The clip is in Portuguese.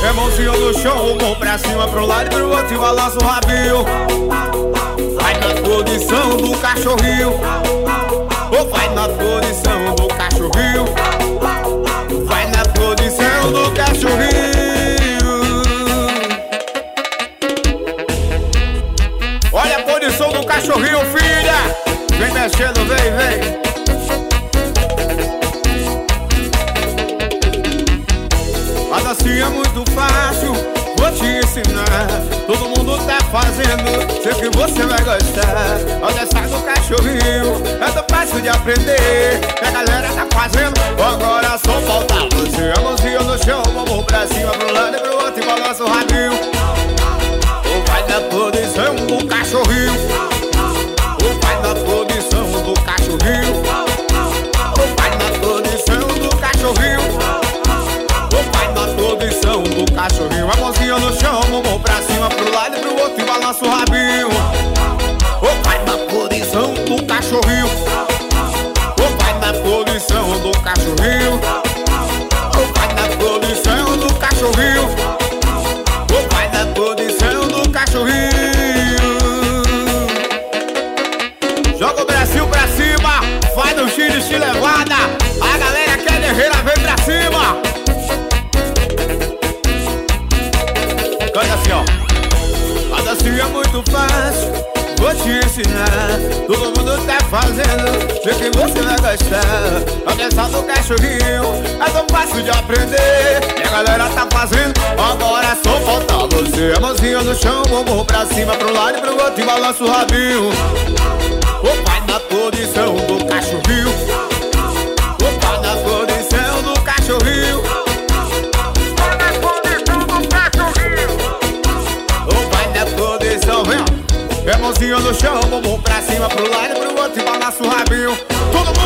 É mãozinha no chão, mão pra cima, pro lado e pro outro e balança o rabinho. Vai na posição do cachorrinho. Ou vai na posição do cachorrinho. Vai na posição do cachorrinho. Olha a posição do cachorrinho, filha. Vem mexendo, vem, vem. A dancinha é muito fácil, vou te ensinar. Todo mundo tá fazendo, sei que você vai gostar. A dança do cachorrinho é tão fácil de aprender. A galera tá fazendo, agora só falta você. A mãozinha no chão, vamos pra cima, pro lado e pro outro e balança o rabinho. Ou vai na posição do cachorrinho. Ou vai na posição do cachorrinho. Ou vai na posição do cachorrinho. Posição do cachorrinho, a mãozinha no chão, mão pra cima, pro lado e pro outro e balança o rabinho. Ou vai na posição do cachorrinho. Ou vai na posição do cachorrinho. Ou vai na posição do cachorrinho. Ou vai na posição do cachorrinho. Joga o Brasil pra cima, faz no Chile, Chile levada. A galera que é guerreira vem pra cima. Canta assim, ó. A dancinha é muito fácil, vou te ensinar. Todo mundo tá fazendo, sei que você vai gostar. A dança do cachorrinho é tão fácil de aprender. E a galera tá fazendo, agora só falta você. A mãozinha no chão, vamos pra cima, pro lado e pro outro e balança o rabinho. Ou vai na posição do cachorrinho. Ou vai na posição do cachorrinho. É mãozinha no chão, bumbum pra cima, pro lado e pro outro e balança o rabinho. Todo mundo